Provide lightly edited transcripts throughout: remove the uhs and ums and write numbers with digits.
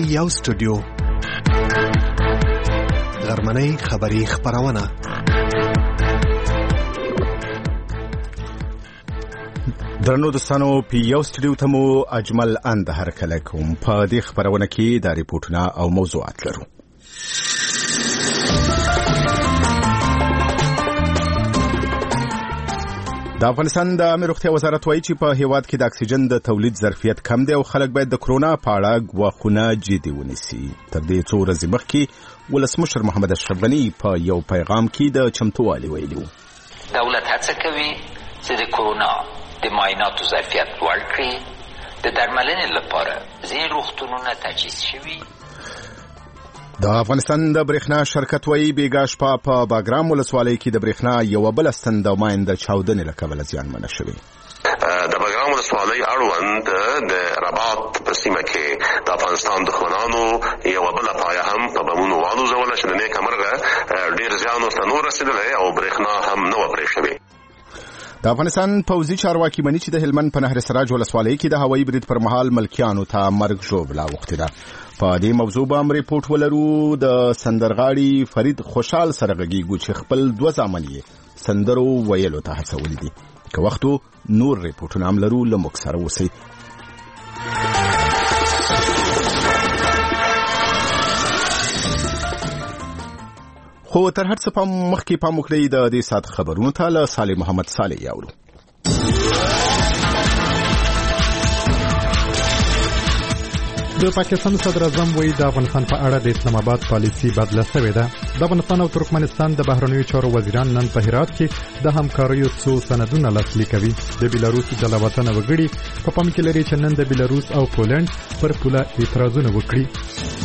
یو سټوډیو غرمنۍ خبری خبرونه درنو دوستانو په یو سټوډیو ته مو اجمل اند هرکله کوم په دې خبرونه کې د ریپورتونه او موضوعات لرو. د افغانستان د عامه روغتیا وزارت وایي چې په هیواد کې د اکسیجن د تولید ظرفیت کم دی او خلک باید د کرونا په اړه ګواښونه جدي ونیسي. تر دې څو ورځې مخکې ولسمشر محمد اشرف غني په یو پیغام کې د چمتووالي ویلي و. دولت هڅه کوي چې د کرونا د معایناتو ظرفیت لوړ کړي. د درملنې لپاره ځینې روغتونونه تجهیز شوي. د افغانستان د برېښنا شرکت وایي بیګا شپه په باګرام ولسوالۍ کې د برېښنا یوه بله ستن د ماین د چاودنې له کبله زیانمنه شوې. د باګرام ولسوالۍ اړوند د رباط په سیمه کې د افغانستان دښمنانو یوه بله پایه هم په بمونو والوځوله چې د نیکه مرغه ډېر زیان ورته نه ورسېدلی او برېښنا هم نه وه پرې شوې. د افغانستان پوځي چارواکي مني چې د هلمند په نهر سراج ولسوالۍ کې د هوایي برید پر مهال ملکیانو ته مرګ ژوبله اوښتې ده. په دې موضوع به هم ریپورټ ولرو. د سندرغاړي فرید خوشحال سره غږیږو چې خپل 2 زامن یې سندرو ویلو ته هڅولي دي. که وختو نور ریپورټونه هم لرو، له موږ سره اوسئ. خو تر هر څه مخکې پام وکړئ د دې ساعت خبرونو ته. له صالح محمد صالح یاورو. د پاکستان صدر اعظم وایي د افغانستان په اړه د اسلام آباد پالیسي بدله شوې ده. د افغانستان او ترکمنستان د بهرنیو چارو وزیران نن په هرات کې د همکاریو څو سندونه لاسلیک کوي. د بیلاروس د لاوطن وګړي په پام کې لري چې نن د بیلاروس او پولند پر پوله اعتراضونه وکړي.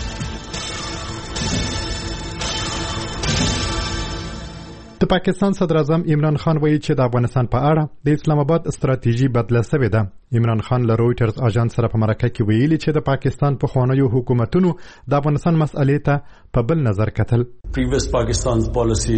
د پاکستان صدر اعظم عمران خان وایي چې د افغانستان په اړه د اسلام آباد ستراتیژي بدله شوې ده. عمران خان له رويټرز اژانس سره په مرکه کې ویلي چې د پاکستان په خوانیو حکومتونو د افغانستان مسئلې ته په بل نظر کتل. Previous Pakistan's policy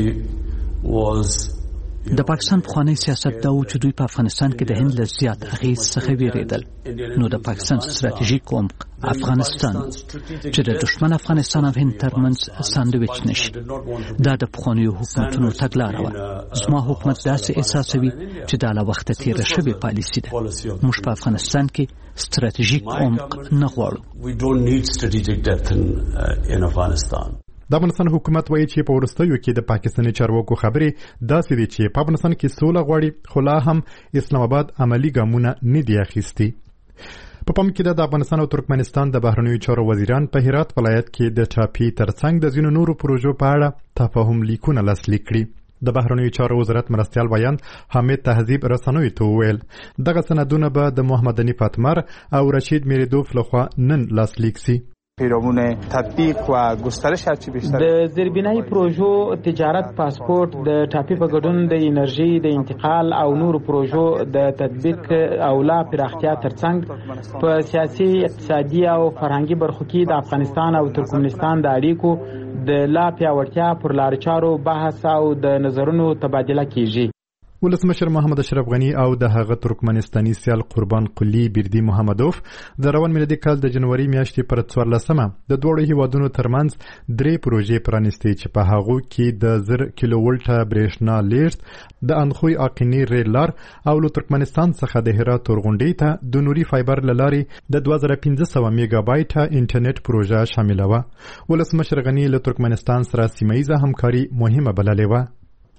was د پاکستان پخوانی سیاست دا و چې دوی په افغانستان کې د هند له زیات اغیز څخه ویریدل. نو د پاکستان ستراتیژیک عمق افغانستان چې د دشمن افغانستان او هند ترمنځ ساندویچ نشي، دا د پخوانیو حکومتونو تګلاره وه. زما حکومت داسې احساسوي چې دا له وخته تیره شوې پالیسي ده. موږ په افغانستان کې ستراتیژیک عمق نه غواړو. We don't need strategic depth in Afghanistan. د افغانستان حکومت وایي چې په ورستیو کې د پاکستاني چارواکو خبرې داسې دي چې په افغانستان کې سوله غواړي، خو لا هم اسلام آباد عملی ګامونه نه دي اخیستي. په پام کې د افغانستان او ترکمنستان د بهرنیو چارو وزیران په هرات ولایت کې د ټاپي ترڅنګ د ځینو نورو پروژو په اړه تفاهم لیکونه لاسلیک کړي. د بهرنیو چارو وزارت مرستیال بیان حامد تهذیب رسنوي ته وویل دغه سندونه به د محمد حنیف اتمر او رشید میردوف لخوا نن لاسلیک سي. پیرامون تطبیق و گسترش هرچی بیشتر د زیربنای پروژو تجارت پاسپورت د ټاپي په ګډون د انرژي د انتقال او نور پروژو د تطبیق او لا پراختیا ترڅنګ په سیاسي، اقتصادي او فرهنګي برخو کې د افغانستان او ترکمنستان د اړیکو د لا پیاوړتیا پر لار چارو بحث او د نظرونو تبادله کیږي. ولسمشر محمد اشرف غني او د هغه ترکمنستاني سیال قربان قلی بیردی محمدوف د روان میلادي کال د جنوري میاشتې پر 14مه د دوه هیوادونو ترمنځ 3 پروژې پرانیستي چې په هغه کې د 1000 کیلو ولټه برېښنا لیږد، د انخوی اقینی ریل لار او له ترکمنستان څخه د هرات تورغونډۍ ته د نوري فایبر لارې د 2500 میگا بایټه انټرنیټ پروژه شامله و. ولسمشر غني له ترکمنستان سره سیمایي همکاري مهمه بللې و.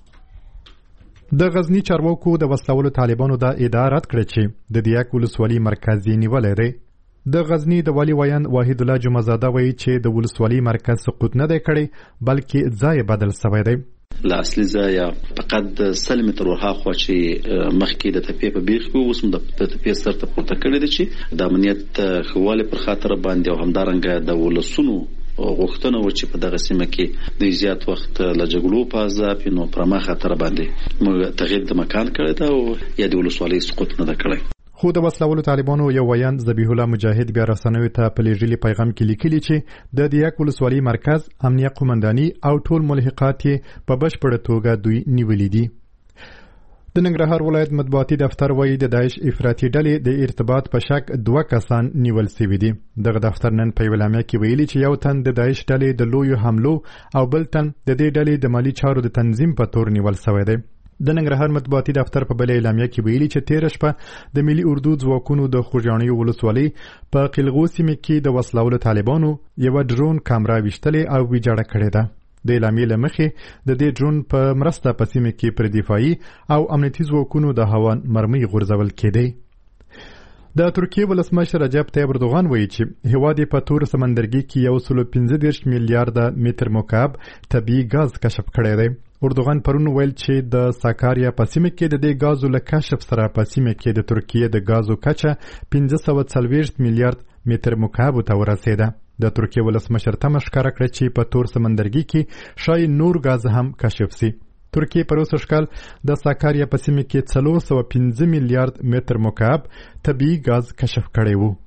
د غزنی چارواکو د وسلوالو طالبانو د ادعا رد کړې چې د دیاک ولسوالۍ مرکز نیولې دی. د غزنی د والی ویان واحد الله جمعزاده وایي چې د ولسوالۍ مرکز سقوط نه دی کړی بلکې ځای بدل شوی دی. له اصلي ځایه فقط 100 متر ورهاخوا چې مخکې د تپې په بیخ کې اوس هم د تپې سر ته پورته کړی دی چې د امنیت ښهوالي پر خاطر باندې او همدارنګه د ولسونو غوښتنه و چې په دغه سیمه کې د زیات وخت له جګړو په عذاب نو پر ما خطر باندې موږ تغییر د مکان کړی دا او یا د ولسوالۍ سقوط نه کړی. خو د وسلوالو طالبانو یو ویان ذبیح الله مجاهد بیا رسنوي ته په لېږلي پیغام کې لیکلي چې د دیاک ولسوالۍ مرکز، امنیه قومنداني او ټول ملحقات په بشپړه توګه دوی نیولي دي. د ننګرهار ولایت مطبوعاتي دفتر وایي د داعش افراطي ډلې د ارتباط په شک 2 کسان نیول شوي دي. دغه دفتر نن په اعلامیه کې ویلي چې یو تن د داعش ډلې د لویو حملو او بل تن د دې ډلې د مالی چارو د تنظیم په تور نیول شوی دی. د ننګرهار مطبوعاتي دفتر په بل اعلامیه کې ویلي چې 13 شپه د ملي اردو ځواکونو د خوږیاڼیو ولسوالۍ په قلغو سیمه کې د وسلوالو طالبانو یو ډرون کامرا ویشتلې او ویجاړه کړې ده. د اعلامیې له مخې د دې ډرون په مرسته په سیمه کې پر دفاعي او امنیتي ځواکونو د هوا مرمۍ غورځول کېدی. د ترکیې ولسمشر رجب طیب اردوغان وایي چې هیواد په تور سمندرګي کې 115 میلیارډ متر مکعب طبیعي غاز کشف کړی دی. اردوغان پرون ویل چې د ساکاریا په سیمه کې د دې غازو له کشف سره په سیمه کې د ترکیې د غازو کچه 540 میلیارډ متر مکعب ته ورسېده. د ترکیې ولسمشر تمه ښکاره کړه چې په تور سمندرګي کې شاید نور غاز هم کشف شي. ترکیې پر اوسه ښکال د ساکاریا په سیمه کې 415 میلیارډ متر مکعب طبیعي غاز کشف کړی وو.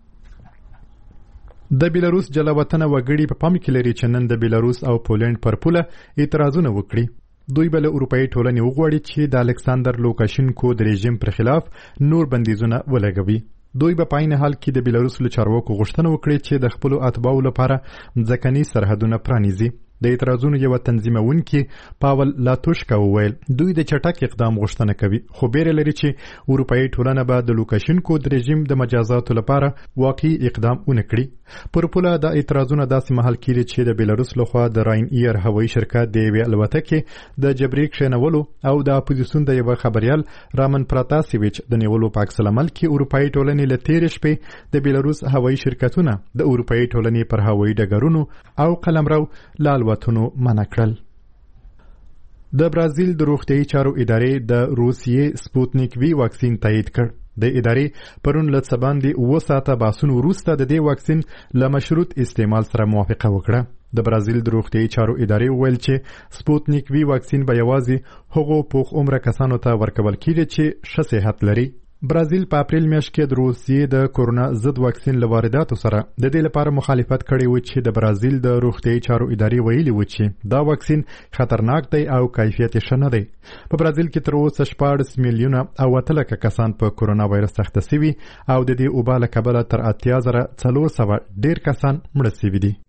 د بیلاروس جلاوطنه وګړي په پام کې لري چې نن د بیلاروس او پولند پر پوله اعتراضونه وکړي. دوی بل اروپאי ټولنې وغواړي چې د الکساندر لوکاشینکو د رژیم پر خلاف نور بندیزونه ولګوي. دوی په پاین حال کې د بیلاروس له چارواکو غوښتنه وکړي چې د خپل اتباعو لپاره ځکهني سرحدونه پرانیزي. د اعتراضونو یو تنظیمونکي پاول لاتوشکا وویل دوی د چټک اقدام غوښتنه کوي خو بیره لري چې اروپאי ټولنه به د لوکاشینکو د رژیم د مجازاتو لپاره واقعي اقدام ونکړي. پر پوله د اعتراضونو داسې مهال کې چې د بیلاروس لخوا د راین ایر هوایي شرکت د یوې الوتکې د جبري کښېنولو او د اپوزیسیون د یو خبريال رامن پراتاسیویچ د نیولو په عکس العمل کې اروپאי ټولنې له تېرې شپې د بیلاروس هوایي شرکتونه د اروپאי ټولنې پر هوایي ډګرونو او قلمرو لال وطنو منع کړل. د برازیل د روغتیايي چارو ادارې د روسیې سپوتنیک وی واکسین تایید کړ. د ادارې پرون له څه باندې 9 ساعته باسون وروسته د دې واکسین له مشروط استعمال سره موافقه وکړه. د برازیل د روغتیايي چارو ادارې وویل چې سپوتنیک وی واکسین به یوازې هغو پوخ عمره کسانو ته ورکول کیږي چې ښه صحت لري. برازیل په اپریل میاشت کې د روسیې د کورونا ضد واکسین له وارداتو سره د دې لپاره مخالفت کړی و چې د برازیل د روغتیايي چارو ادارې ویلي و چې دا واکسین خطرناک دی او کیفیت یې ښه نه دی. په برازیل کې تر اوسه 14 میلیونه او 8 لکه کسان په کورونا وایرس اخته شوي او د دې وبا له کبله تر 8400 ډیر کسان مړه شوي دي.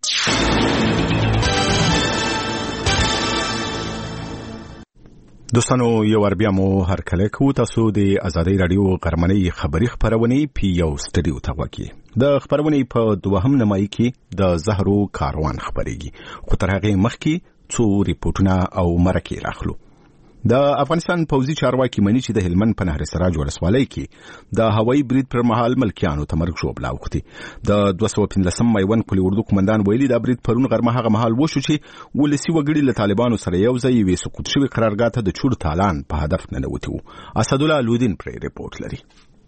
دوستانو یو وربیا مو هر کله کو تاسو د ازادي رادیو غرمنۍ خبری خبرونه پی یو سټډیو ته وکی. د خبرونه په دوهم نمای کې د زهرو کاروان خبريږي خو تر هغه مخکې څو ریپورتونه او مرکې راخلو. د افغانستان پوځي چارواکي مني چې د هلمند په نهر سراج ولسوالۍ کې د هوایي برید پر مهال ملکیانو ته مرګ ژوبلا وختي. د 215 میوند قلی اردو قومندان ویلي دا برید پرون غرمه هغه مهال وشو چې ولسی وګړي له طالبانو سره یو ځای وي سقوط شوی قرارګاه ته د چور تالان په هدف نه نوتو. اسدالله لودین پر ریپورت لري.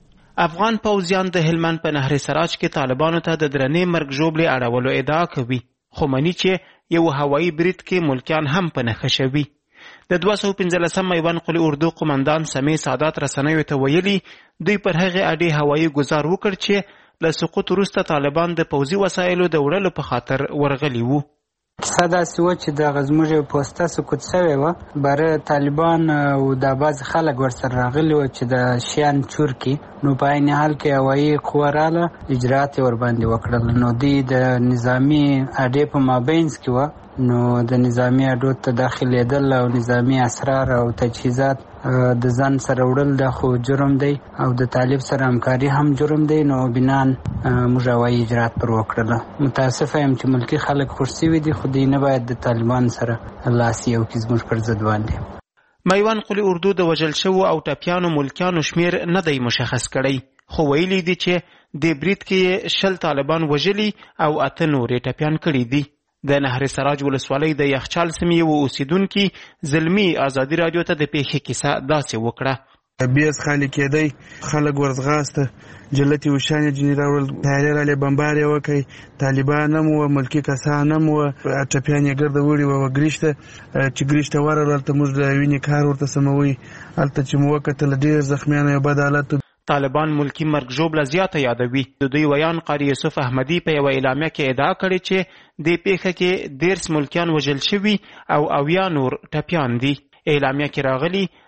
افغان پوځیان د هلمند په نهر سراج کې طالبانو ته د درنې مرګ ژوبلې اړولو ادعا کوي خو مني چې یو هوایي برید کې ملکیان هم په نښه شوي. د 215 میوند قلی اردو قومندان سمیع سادات رسنیو ته ویلي دوی پر هغه اډې هوایي گزار وکړ چې له سقوط وروسته طالبان د پوځي وسایلو د وړلو په خاطر ورغلي وو. کیسه داسې وه چې د زموږ پوسته سقوط شوې وه بره طالبان او د بعضې خلک ورسره راغلي وه چې د شیان چور کړي نو په عین حال کې هوایي قوه راله اجرات یې ورباندې وکړل نو دوی د نظامي اډې په مابینځ کې وه نو د نظامی اډو ته داخلېدل او نظامی اسرار او تجهیزات د ځان سره وړل د خو جرم دی او د طالب سره همکاري هم جرم دی نو بنان موږ هوایي اجرات پر وکړله. متاسفه یم چې ملکي خلک خوش شوي دي خو دوی نه باید د طالبان سره لاس یو کړي زموږ پر ضد باندې. میوند قلی اردو د وژل شوو او ټپیانو ملکیانو شمیر نه دی مشخص کړی خو ویلي دي چې د برید کې 10 طالبان وژلي او 8 نورې ټپیان کړي دي. د نهر سراج ولسوالۍ د یخچال سیمې و اوسیدونکي زلمی ازادي رادیو ته د پیښې کیسه داسې وکړه. بیس خالی کېدی خلک ورځغاسته جلتي وشانې جنې راوړل تیارې رالې بمبار یې وکړئ طالبان هم وه ملکي کسان هم وه ټپیان یې ګرده وړي وه ګریشته چې ګریشته ورغلل هلته موږ د وینې کار ورته سموي هلته چې مو وکتل ډېر زخمیانو یو بد حالت. طالبان ملکی مرګ ژوبله زیاته یادوي. د دوی ویان قاری یوسف احمدی په یو اعلامیه کې ادعا کړې چې د پیښه کې 10 ملکیان وژل شوي او 90 نور ټپیان دي. اعلامیه کې راغلي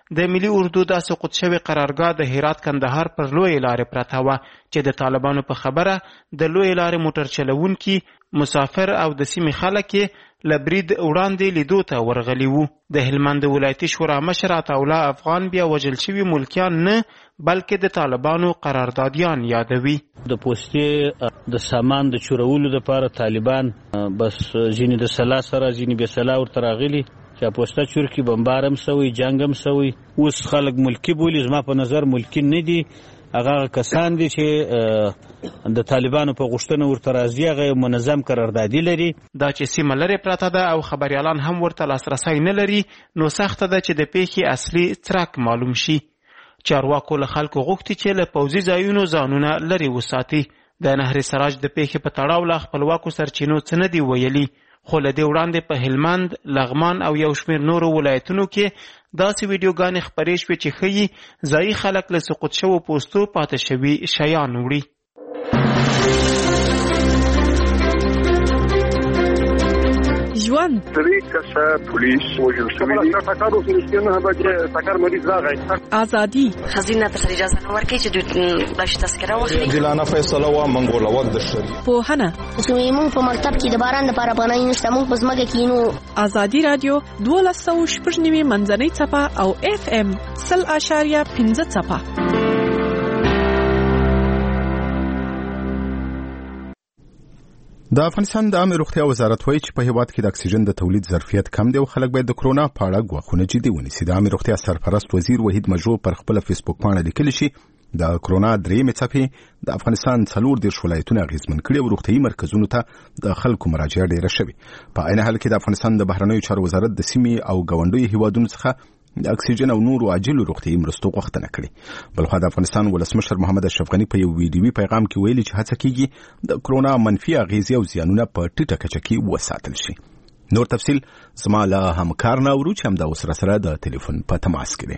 د ملي اردو د سقوط شوی قرارګاه د هرات کندهار پر لوی لارې پرته وه چې د طالبانو په خبره د لوی لارې موټر چلونکي مسافر او د سیمې خلک له برید وړاندې لیدو ته ورغلي وو. د هلمند ولایتي شورا مشر عطاالله افغان بیا وژل شوي ملکیان نه بلکې د طالبانو قراردادیان یادوي. د پوستې د سامان د چورولو لپاره طالبان بس ځینې د سلا سره ځینې بې سلا ورته راغلي چې پوسته چور کې بمبار هم سوی جنګ هم سوی. اوس خلک ملکی بولي، زما په نظر ملکی نه دي، هغه کسان دي چې د طالبانو په غوښتنه ورته راځي، هغه منظم قراردادي لري. دا چې سیمه لرې پرته ده او خبریالان هم ورته لاسرسی نه لري نو سخته ده چې د پیښې اصلي څرک معلوم شي. چارواکو له خلکو غوښتي چې له پوځي ځایونو ځانونه لرې وساتي. د نهر سراج د پیښې په تړاو له خپلواکو سرچینو څه نه دي ویلي، خو له دې وړاندې په هلمند، لغمان او یو شمېر نورو ولایتونو کې داسې ویډیوګانې خپرې شوې چې ښیي ځایي خلک له سقوط شوو پوستو پاتې شوي شیان وړي. ژوند درې کسه پولیس وژل شوي دي. ټکر وشو نه به ټکر مریض راغی. ازادي خزینه ته اجازه نه ورکړي چې دوی داسې تذکره واخلي. عادلانه فیصله و منګولول د شریعت. پوهنه زموږ په مکتب کې د باران لپاره پناه نشته، موږ په ځمکه کې نو. ازادي رادیو 1290 منځنۍ څپه او FM 0.5 څپه. د افغانستان د عامه روغتیا وزارت وایي چې په هیواد کې د اکسیجن د تولید ظرفیت کم دی او خلک باید د کرونا په اړه ګواښونه جدي ونیسي. د عامه روغتیا سرپرست وزیر وحید مجروح پر خپل فیسبوک باندې لیکلي شي د کرونا درېیمې څپې د افغانستان 40 ولایتونه اغیزمن کړي او روغتیايي مرکزونو ته د خلکو مراجعه ډیره شوې. په عین حال کې د افغانستان د بهرنیو چارو وزارت د سیمې او ګاونډیو هیوادونو څخه د اکسیجن او نورو عاجلو روغتیايي مرستو غوښتنه کړې. بلخو د افغانستان ولسمشر محمد اشرف غني په یو ویډیوي پیغام کې ویلي چې هڅه کیږي د کرونا منفي اغیزې او زیانونه په ټیټه کچه کې وساتل شي. نور تفصیل زما له همکار نه اورو چې همدا اوس سره د ټلیفون په تماس کې دی.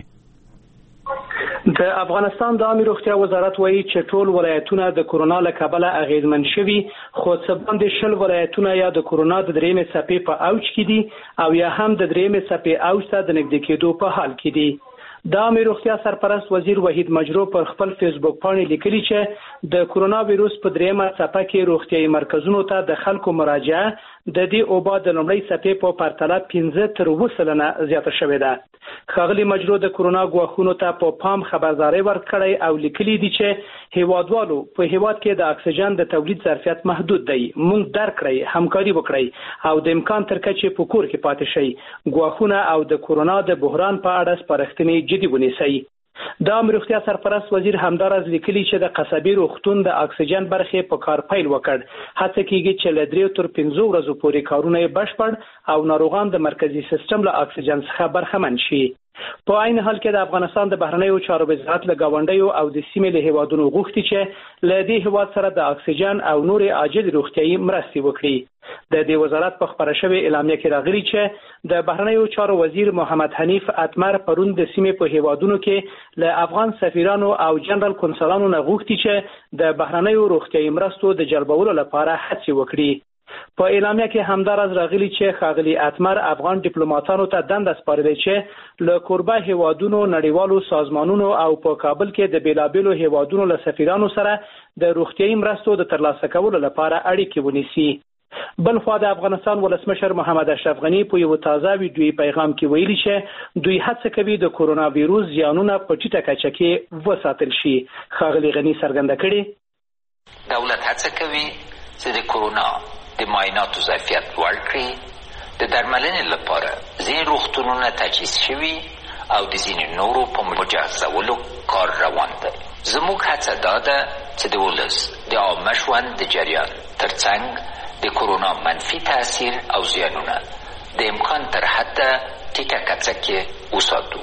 د افغانستان د عامه روغتیا وزارت وایي چې ټول ولایتونه د کرونا له کبله اغیزمن شوي، خو څه باندې 10 ولایتونه یا د کرونا د درېیمې څپې په اوج کې دي او یا هم د درېیمې څپې اوج ته د نږدې کېدو په حال کې دي. د عامه روغتیا سرپرست وزیر وحید مجروح پر خپل فیسبوک باندې لیکلي چې د کرونا وایروس په درېیمه څپه کې روغتیايي مرکزونو ته د خلکو مراجعه د دې اوبا د لومړۍ څپې په پرتله 15 تر 20 سلنه زیاته شوې ده. ښاغلي مجروح د کرونا ګواښونو ته په پام خبرداری ورکړی او لیکلي دي چې هیوادوالو په هیواد کې د اکسیجن د تولید ظرفیت محدود دی، موږ درک کړئ، همکاري وکړئ او د امکان تر کچې په کور کې پاتې شئ. ګواښونه او د کرونا د بحران په اړه سپارښتنې جدي ونیسئ. د عامه روغتیا سرپرست وزیر همدارز لیکلي چې د قصبي روغتون د اکسیجن برخې په کار پیل وکړ. هڅه کیږي چې له 3 تر 5 ورځو پورې کارونه بشپړ او ناروغان د مرکزی سیستم له اکسیجن څخه برخمن شي. په عین حال کې د افغانستان د بهرنیو چارو وزارت له گاونډیو او د سیمې له هیوادونو غوښتي چې له دې هیواد سره د اکسیجن او نورې عاجل روغتیايي مرستې وکړي. د دې وزارت په خبره شوې اعلامیه کې راغلي چې د بهرنیو چارو وزیر محمد حنیف اتمر پرون د سیمې په هیوادونو کې له افغان سفیرانو او جنرال کنسولانو نه غوښتي چې د بهرنیو روغتیايي مرستو د جلبولو لپاره هڅې وکړي. په اعلامیه کې همدارز راغلي چې ښاغلي اتمر افغان ډیپلوماټانو ته دنده سپارلې چې له کوربه هیوادونو، نړیوالو سازمانونو او په کابل کې د بیلابیلو هیوادونو له سفیرانو سره د روغتیايي مرستو د ترلاسه کولو لپاره اړیکې ونیسي. بل خو د افغانستان ولسمشر محمد اشرف غني په یو تازه ویډیوي پیغام کې ویلي چې دوی هڅه کوي د کرونا وایروس زیانونه په ټیټه کچه کې وساتل شي. ښاغلي غني څرګنده کړي دولت هڅه کوي چې د کرونا د معایناتو ظرفیت لوړ کړي، د درملنې لپاره ځینې روغتونونه تجهیز شوي او د ځینې نورو په مجهزولو کار روان دی. زموږ هڅه دا ده چې د ولس د عامه ژوند د جریان ترڅنګ د کرونا منفي تاثیر او زیانونه د امکان تر حده ټیټه کچه کې وساتو.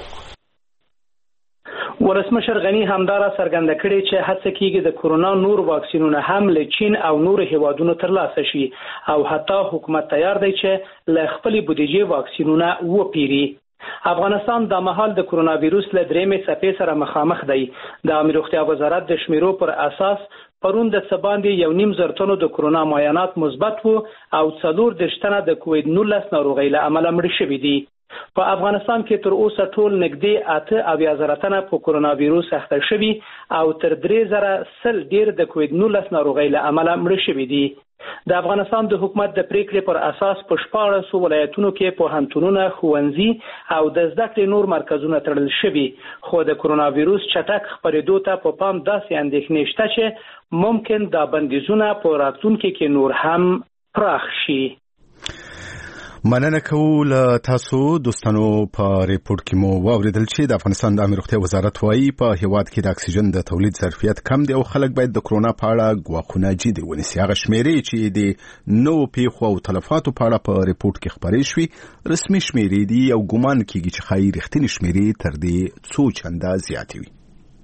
ولسمشر غني همدارا څرګنده کړې چې هڅه کیږي د کرونا نور واکسینونه هم له چین او نور هیوادونو ترلاسه شي او حتی حکومت تیار دی چې له خپل بودیجې واکسینونه وپیري. افغانستان د مهال د کرونا وایروس له درېیمې څپې سره مخامخ دی. د عامه روغتیا وزارت د شمیرو پر اساس پرون د سباندې 1.5 تنو د کرونا معاینات مثبت وو او 4 تنه د کووید 19 ناروغۍ له امله مړ شوي دي. په افغانستان کې تر اوسه ټول نږدې 8,000 تنه په کورونا وایروس اخته شوي او تر 3,000 ډیر د کووید-19 ناروغۍ له امله مړه شوي دي. د افغانستان د حکومت د پریکړې پر اساس په 14 ولایتونو کې پوهنتونونه، ښوونځي او د زده کړې نور مرکزونه تړل شوي، خو د کورونا وایروس چټک خپرېدو ته په پام داسې اندېښنې شته چې ممکن دا بندیزونه په راتلونکي کې نور هم پراخ شي. مننه کوو له تاسو دوستانو. په ریپورت کې مو واوریدل چې د افغانستان د عامه روغتیا وزارت وايي په هیواد کې د اکسیجن د تولید ظرفیت کم دی او خلک باید د کرونا په اړه ګواښونه جدي ونیسي. هغه شمیرې چې د نوو پیښو او تلفاتو په اړه په ریپورت کې خبرې شوې رسمي شمیرې دي او ګومان کیږي چې ښایي رښتینې شمیرې تر دې څو چنده زیاتې وي.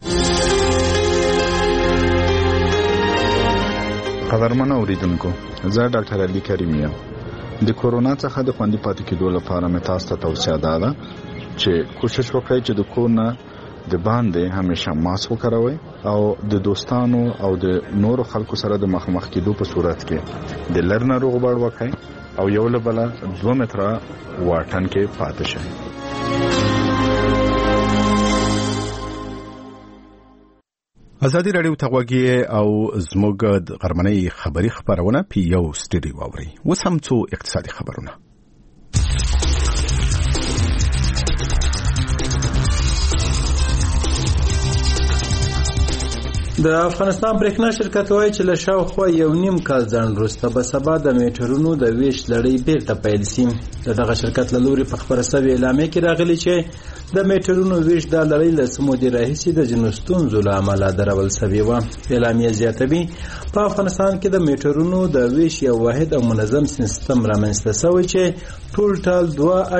قدرمن اوریدونکو، زه ډاکټر علي کریم یم. د کورونا څخه د خوندي پاتې کېدو لپاره مې تاسو ته توصیه ده چې کوشش وکړئ چې د کور نه د باندې همیشه ماسک وکاروئ او د دوستانو او د نورو خلکو سره د مخامخ کېدو په صورت کې د لرې ناروغ بار وکړئ او یو له بله 2 متره واټن کې پاتې شئ. ازادي راډیو ته غوږی او زموږ د غرمنۍ خبری خبرونه په یو سټډیو واوري. اوس هم څو اقتصادي خبرونه. د افغانستان برېښنا شرکت وایي چې له شاوخوا 1.5 کال ځنډ وروسته به سبا د میټرونو د ویش لړۍ بیرته پیل شي. دغه شرکت له لوري په خبره شوې اعلامیه کې راغلي چې د میټرونو ویش د لړۍ له څو مودې راهیسې د ځینو ستونزو له امله درول شوې وه. اعلامیه زیاتوي په افغانستان کې د میټرونو د ویش یو واحد او منظم سیستم رامنځته شوی چې ټول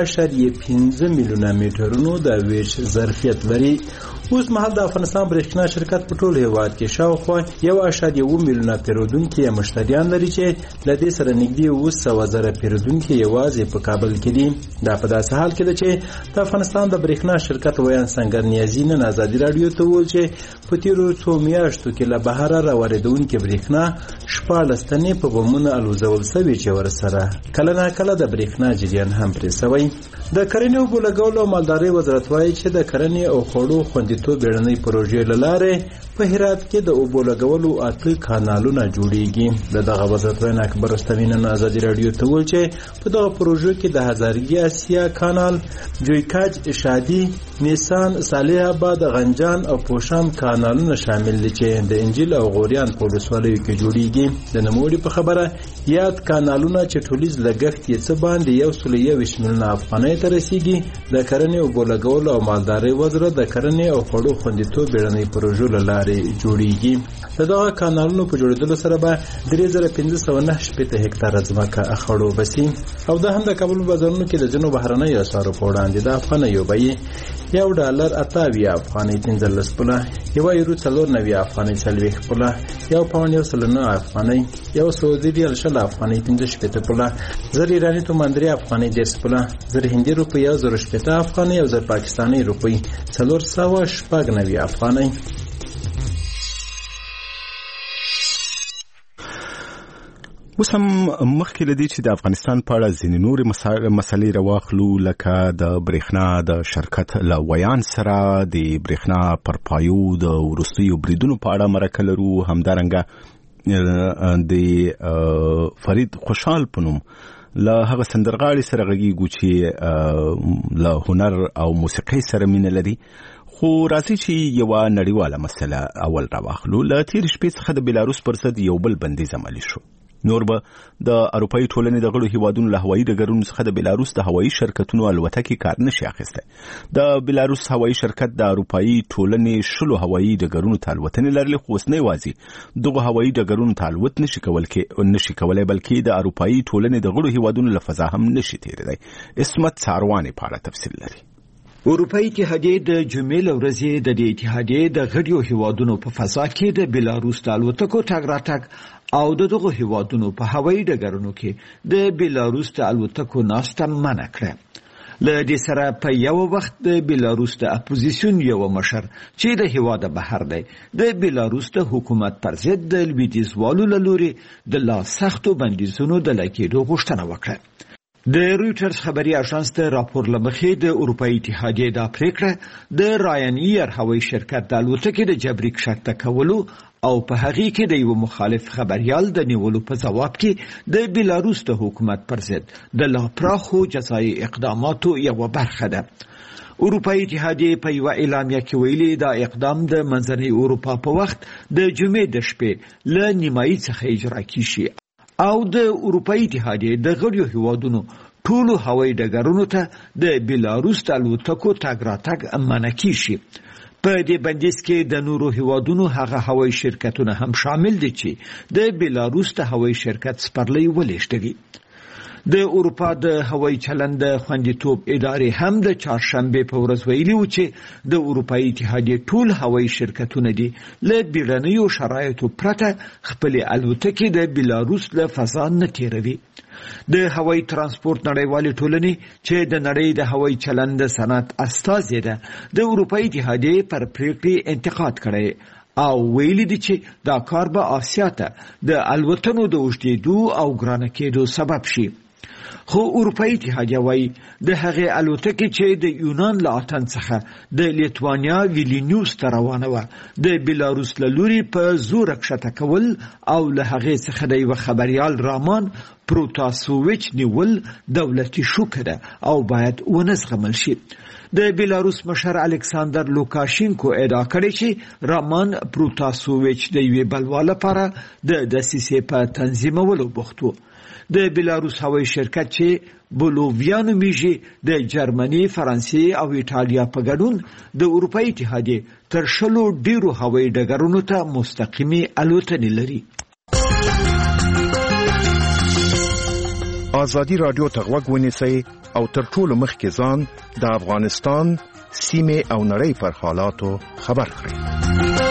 2.5 میلیونه میټرونو د ویش ظرفیت لري. اوس مهال د افغانستان برېښنا شرکت په ټول هیواد کې شاوخوا 1.1 میلیونه پیرودونکي یا مشتریان لري چې له دې سره نږدې 200,000 پیرودونکي یوازې په کابل کې دي. دا په داسې حال کې ده چې د افغانستان د برېښنا شرکت ویان سنگر نیازي نن ازادي راډیو ته وویل چې په تیرو 2 میاشتو کې له بهره راوارېدونکي برېښنا 14 تنې په بمونو الوزول شوي چې ورسره کله ناکله د برېښنا جریان هم پرې شوی. د کرنې اوبو لګولو او مالدارۍ وزارت وایي چې د کرنې او خوړو خوندیتوب بیړنۍ پروژې له لارې په هرات کې د اوبو لګولو 8 کانالونه جوړیږي. دغه وزارت وینا اکبر رستمی نن ازادي راډیو ته وویل چې په دغه پروژو کې د هزارګي اسیا کانال، جویکاج، شادي، نیسان، صالح آباد، غنجان او پوشام کانالونه شامل دي چې د انجیل او غوریان په ولسوالیو کې جوړیږي. د نوموړي په خبره یاد کانالونه چې ټولیز لګښت یې څه باندې 121 میلیونه افغانۍ ته رسیږي. د کرنې اوبو لګولو او مالدارۍ وزارت د کرنې او خوړو خوندیتوب بیړنۍ پروژو له لارې جوړیږي. دغه کانالونو په جوړېدلو سره به 3509 هکتاره ځمکه اخړو بسي. او د هم د کابل بازارونو کې د ځینو بهرنیو اسعارو په وړاندې د افغانیو بیې $1 28 افغانۍ 15 پوله، €4.90 افغانۍ 40 پوله، £1.9 افغانۍ، یو سعودي ریال 60 افغانۍ 15 پوله، زر ایرانی تومان 3 افغانۍ 10 پوله، زر هندي روپۍ 0.80 افغانۍ او زر پاکستاني روپۍ 490 افغانۍ. اوس هم مخکې لدی چې د افغانستان په اړه ځینې نورې مسلې راواخلو، لکه د برېښنا د شرکت له ویان سره د برېښنا پر پایو د وروستیو بریدونو په اړه مرکه لرو. همدارنګه د فرید خوشحال په نوم له هغه سندرغاړي سره غږیږو چې له هنر او موسیقۍ سره مینه لري. خو راځي چې یوه نړیواله مسله اول راواخلو. له تېرې شپې څخه د بیلاروس پر ضد یو بل بندیز عملي شو. نور به د اروپایي ټولنې د غړو هیوادونو له هوایي ډګرونو څخه د بیلاروس د هوایي شرکتونو الوتکې کار نشي اخیستی. د بیلاروس هوایي شرکت د اروپایي ټولنې 10 هوایي ډګرونو ته الوتنې لرلې، خو اوس نه یوازې دغه هوایي ډګرونو ته الوت نشي کولی بلکې د اروپایي ټولنې د غړو هیوادونو له فضا هم نشي تیریدی. اسمت ساروانې په اړه تفصیل لري. اروپایي اتحادیې د جمعې له ورځې د دې اتحادیې د غړو هیوادونو په فضا کې د بیلاروس د الوتکو تګ راتګ او دغه هیوادونو په هوایي ډګرونو کې د بیلاروس د الوتکو ناسته منع کړه. له دې سره په یو وخت د بیلاروس د اپوزیسیون یو مشر چې د هیواد بهر دی د بیلاروس د حکومت پر ضد د لویدیځوالو له لوري د لا سختو بندیزونو د لګېدو غوښتنه وکړه. د رويټرز خبري اژانس د راپور لمخې د اروپאי اتحادیې د پریکړه د راین ایر هوایي شرکت د الوتکې د جبري کښته کولو او په هغه کې د یو مخالف خبريال د نیولو په جواب کې د بیلاروس د حکومت پر ضد د لا پراخو جزایي اقداماتو یو برخه ده. اروپאי اتحادیې په یو اعلامیه کې ویلي دا اقدام د منځنۍ اروپا په وخت د جمعې د شپې له نیمایي څخه اجرا کیږي او د اروپאי اتحادیې د غړو هیوادونو ټولو هوایي ډګرونو ته د بیلاروس د الوتکو تګ راتګ منع کیږي. په دې بندیز کې د نورو هیوادونو هغه هوایي شرکتونه هم شامل دي چې د بیلاروس د هوایي شرکت سپرلی ولېږدوي. د اروپا د هوایي چلند خوندیتوب ادارې هم د چهارشنبه په ورځ ویلي و چې د اروپאי اتحادیې ټول هوایي شرکتونه دي له بیړنیو شرایطو پرته خپل الوتکې د بیلاروس له فضا نه تیروي. د هوایي ترانسپورت نړیوالې ټولنې چې د نړۍ د هوایي چلند صنعت استازی ده د اروپאי اتحادیې پر پریکړې انتقاد کړی او ویلي دي چې دا کار به آسیا ته د الوتنو د اوږدېدو او ګرانه کېدو سبب شي. خو اروپאי اتحادیه وايي د هغې الوتکې چې د یونان له اتن څخه د لیتوانیا ویلینیوس ته روانه وه د بیلاروس له لوري په زوره کښته کول او له هغې څخه د یوه خبریال رامان پروتاسوویچ نیول دولتي شوکه ده او باید ونه زغمل شي. د بیلاروس مشر الکساندر لوکاشینکو ادعا کړې چې رامان پروتاسوویچ د یوې بلوا لپاره د دسیسې په تنظیمولو بوخت و. د بیلاروس هوایي شرکت چې بولوویا نومیږي د جرمني، فرانسې او ایټالیا په ګډون د اروپאי اتحادیې تر 100 ډیرو هوایي ډګرونو ته مستقیمي الوتنې لري. ازادي رادیو ته غوږ ونیسئ او تر ټولو مخکې ځان د افغانستان سیمې او نړۍ پر حالاتو خبر کړئ.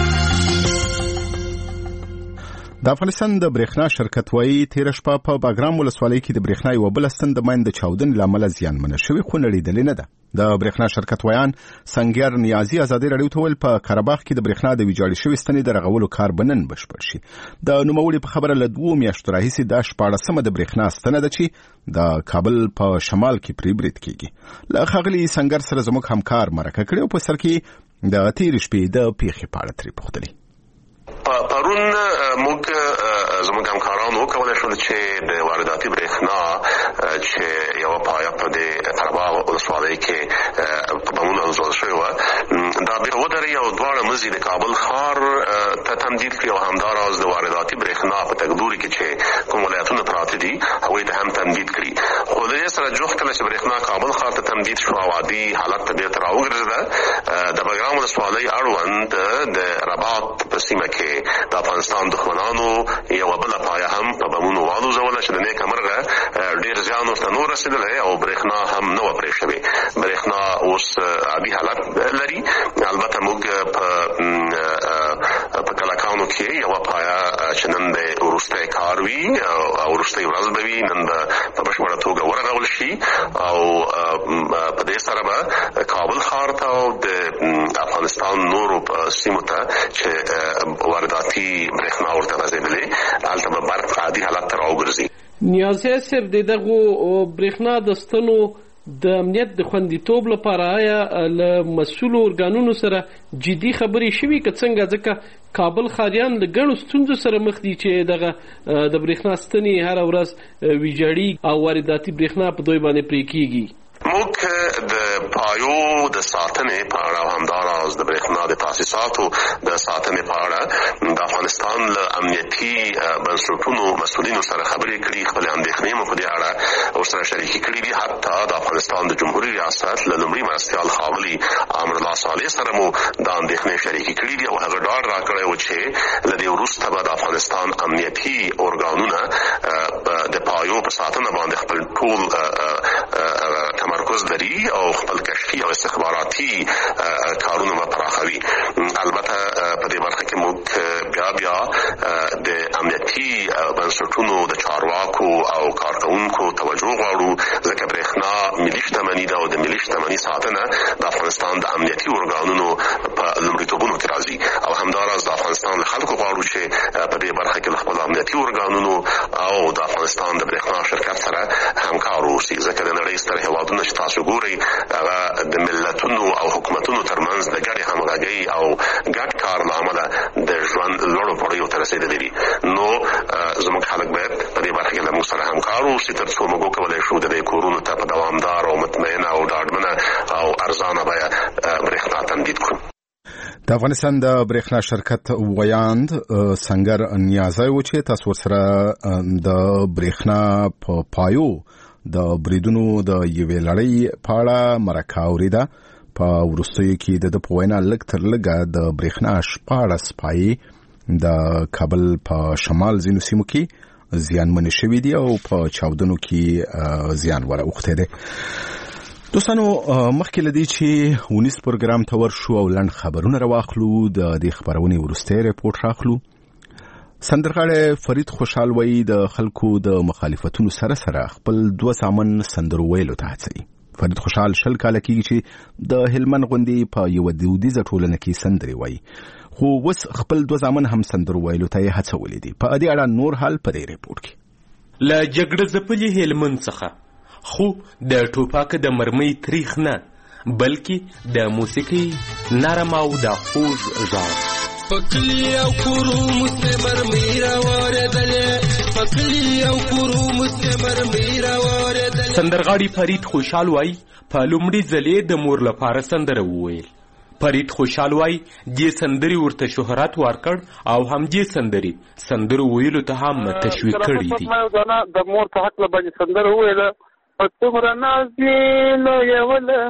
د افغانستان د برېښنا شرکت وايي تیر شپه په باګرام ولسوالۍ کې د برېښنا یو بل ستن د ماین د چاودنې لامل زیانمن شوی خو نړیدلې نه ده. د برېښنا شرکت وایان سنگیر نیازي ازادي رادیو ته ویل په قرهباغ کې د برېښنا د ویجاړې شوی ستنې د رغولو کار بنن بشپړ شي. د نوموړي په خبره له 2 میاشتو راهیسې د 14مه د برېښنا ستنه ده چې د کابل په شمال کې پرې برید کیږي. له ښاغلي سنگیر سره زموږ همکار مرکه کړی او په سر کې د تیر شپې د پیښې په اړه ترې پوښتلې. پرون موږ زموږ همکارانو وکولای شول چې د وارداتي برېښنا چې یو پایه په د قرهباغ ولسوالۍ کې په بمونو انځول شوی و دا به ودرې او دواړه مزي د کابل ښار ته تمدید کړي او همداراز د وارداتي برېښنا په تګدوري کې چې کوم ولایتونه پراته دي هغوی ته هم تمدید کړي. خو د دې سره جوخت کله چې برېښنا کابل ښار ته تمدید شو او عادي حالت ته بېرته راوګرځېده د باګرام ولسوالۍ اړوند د رباط په سیمه کې د افغانستان دښمنانو یوه بله پایه هم په بمونو والوځوله چې د نیکه مرغه ډېر زیان ورته نور رسېدلی او برېښنا هم نه وه پرې شوې. برېښنا اوس عادي حالت لري. البته موږ په کلکانو کې یوه پایه چې نن د وروستی کار وي او وروستۍ ورځ به وي نن به په بشپړه توګه ورغول شي او په دې سره به کابل ښار ته او د افغانستان نورو سیمو ته چې وارداتي برېښنا ورته غځېدلې هلته به برق عادي حالت ته راوګرځي. نیازی صاحب د دغو برېښنا د ستنو د امنیت د خوندیتوب لپاره آیا له مسؤلو ارګانونو سره جدي خبرې شوي که څنګه؟ ځکه کابل ښاریان له ګڼو ستونزو سره مخ دي چې دغه د برېښنا ستنې هره ورځ ویجاړي او وارداتي برېښنا په دوی باندې پرې کیږي. موږ د پایو د ساتنې په اړه او همداراز د برېښنا د تاسیساتو د ساتنې په اړه د افغانستان له امنیتي بنسټونو مسؤلینو سره خبرې کړي. خپلې اندېښنې مو په دې اړه ورسره شریکې کړي دي. حتی د افغانستان د جمهوري ریاست له لومړي مرستیال ښاغلي امرالله صالح سره مو دا اندېښنې شریکې کړي دي او هغه ډاډ راکړی و چې له دې وروسته به د افغانستان امنیتي ارګانونه د پایو په ساتنه باندې خپل ټول تمرکز لري او خپل کشفي او استخباراتي کارونه به پراخوي. البته په دې برخه کې موږ بیا د امنیت دولتي بنسټونو د چارواکو او کارکونکو توجه غواړو ځکه برېښنا ملي شتمني ده او د ملي شتمني ساتنه د افغانستان د امنیتي ارګانونو په لومړیتوبونو کې راځي او همداراز د افغانستان له خلکو غواړو چې په دې برخه کې له خپل امنیتي ارګانونو او د افغانستان د برېښنا شرکت سره همکار اوسي ځکه د نړۍ ستر هېوادونه چې تاسو ګورئ هغه د ملتونو او حکومتونو ترمنځ د ګډې همغږۍ او ګډ کار له امله د ژوند لوړو پوړیو ته رسېدلي دي. نو زموږ خلک باید په دې برخه کې له موږ سره همکار اوسي تر څو موږ وکولی شو د دې کورونو ته په دوامدار او مطمئنه او ډاډمنه او ارزانه بیه برېښنا تمدید کړو. د افغانستان د برېښنا شرکت ویاند سنگر نیازی و چې تاسو ورسره د برېښنا په پایو د بریدونو د یوې لړۍ په اړه مرکه اورېده. په وروستیو کې د په وینا لږ تر لږه د برېښنا 14 پایې د کابل په شمال ځینو سیمو کې زیانمنې شوې دي او په چاودنو کې زیان واوښتی دی. دوستانو مخکې له دې چې ونیس پروګرام ته ورشو او لنډ خبرونه راواخلو د دې خبرونې وروستی ریپورټ راخلو. سندرغاړی فرید خوشحال وایي د خلکو د مخالفتونو سره سره خپل 2 زامن سندرو ویلو ته هڅوي. فرید خوشحال 20 کاله کېږي چې د هلمند غوندې په یوه دودیزه ټولنه کې سندرې وایي، خو اوس خپل 2 زامن هم سندرو ویلو ته یې هڅولې دي. په دې اړه نور حال په دې ریپورټ کې. له جګړه ځپلي هلمند څخه خو د ټوپک د مرمۍ تریخ نه بلکې د موسیقي نرم او د خوږ غږ پکلی او کورو مستمر میرا واردلې پکلی او کورو مستمر میرا واردلې. سندرغاړي فرید خوشحال وای په لومړي ځلې د مور لپاره سندره وویل. فرید خوشحال وای دې سندري ورته شهرت ورکړ او هم دې سندرو ویلو ته هم تشویق کړی دي. د مور په حق باندې سندره وویل څومره ناز دې نو یوله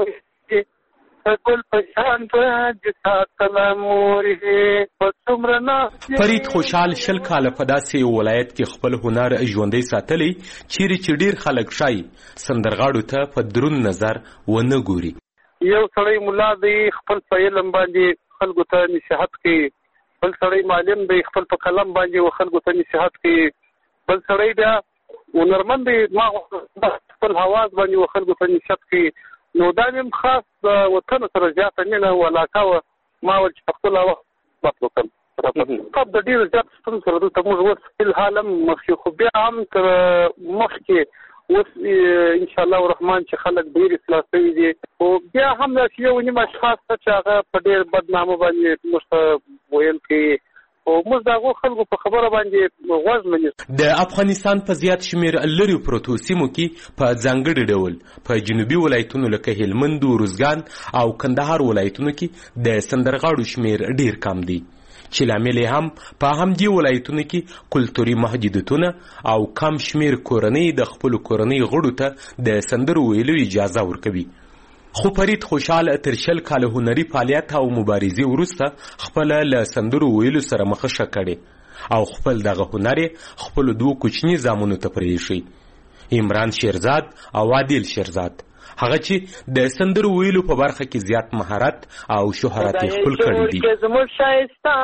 فرید خوشحال 20 کاله په داسې ولایت کې خپل هنر ژوندی ساتلی چیرې چې ډیر خلک شای سندرغاړو ته په درون نظر ونه ګوري. یو سړی مولا دی خپل په علم باندې خلکو ته نصیحت کوي، بل سړی معلم دی خپل په قلم باندې خلکو ته نصیحت کوي، بل سړی بیا هنرمند دی ما خپل حواس باندې خلکو ته نصیحت کوي. نو دا هم خاص وطن سره زیاته مینه او علاقه ما ول چې خپل هوا مطلب طب د ډیر زیات ستون سره دلته موږ اوس فلحال مخکې خو بیا هم تر مخکې اوس ان شاء الله الرحمن چې خلک ډیر اصلاح شوي دي او بیا هم داسې یو نیم اشخاص چې هغه په ډیر بدنامه باندې موږ ته ویل کوي او موږ دغه خلکو په خبره باندې غوږ نه نیسو. د افغانستان په زیات شمیر لري پروتو سیمو کې په ځانګړي ډول په جنوبي ولایتونو لکه هلمند، روزګان او کندهار ولایتونو کې د سندرغاړو شمیر ډیر کم دی چې لامل هم په همدې ولایتونو کې کلتوري محدودیتونه او کم شمیر کورنۍ د خپل کورنۍ غړو ته د سندرو ویلو اجازه ورکوي. خو فرید خوشحال تر 20 کاله هنري فعالیت او مبارزې وروسته خپل له سندرو ویلو سره مخه کړي او خپل دغه هنر خپل 2 کوچني زامنو ته پرېښی، عمران شیرزاد او عادل شیرزاد، هغه چې د سندرو ویلو په برخه کې زیات مهارت او شهرت خپل کړی دي. زموږ شایسته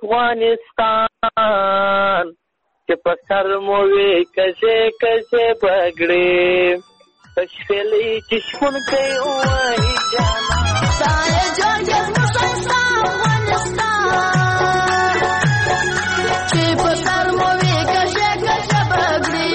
افغانستان چې په سر مو وي کزه بګړې پښېلې چې شپون کوي وای جانا سایه جوړ زموږ شایسته افغانستان چې په سر مو وي کزه بګړې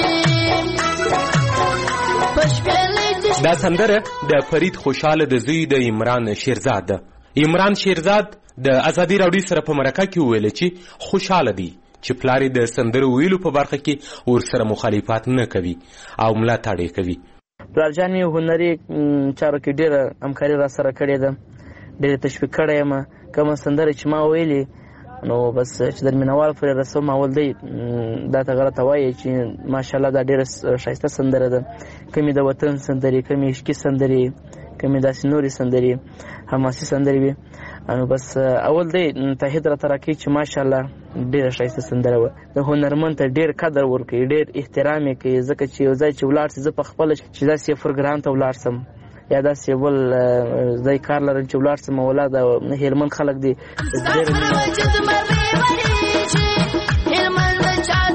پښېلې. دا سندره د فرید خوشحال د زوی د عمران شیرزاد ده. عمران شیرزاد د ازادي راډیو سره په مرکه کې ویل چې خوشاله دی چې پلار د سندرو ویلو په برخه کې ورسره مخالفت نه کوي او ملاتړ یې کوي. پلارجان یې هنري چارو کې ډېره همکاري را سره کړې ده، ډېره تشویق کړی یم. کومه سندره چې ما ویلې نو بس چې د مینوال پورې رسوم اول دی دا ته غلطه وایي چې ماشاءالله دا ډېره ښایسته سندره ده. کمې د وطن سندرې، کمې عشقي سندرې، کمې داسې نورې سندرې، حماسي سندرې وي. نو بس اول دی تهید راته راکوي چې ماشاءالله ډېره ښایسته سندره وه. د هنرمند ته ډېر قدر ورکوي، ډېر احترام یې کوي، ځکه چې یو ځای چې ولاړ شي زه په خپله چې داسې یو پروګرام ته ولاړ شم یا داسې بل ځای کار لرم چې ولاړ شم ولا د هلمند خلک دي ډېر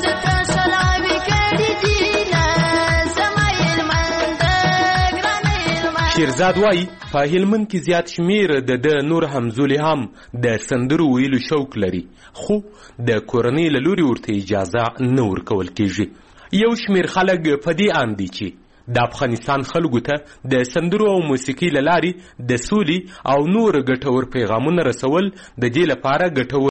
شیرزاد وایي په هلمند کې زیات شمیر د نور همزولي هم د سندرو ویلو شوق لري، خو د کورنۍ له لوري ورته اجازه نه ورکول کیږي. یو شمیر خلک په دې اند دي چې د افغانستان خلکو ته د سندرو او موسیقۍ له لارې د سولې او نور ګټور پیغامونه رسول د دې لپاره ګټور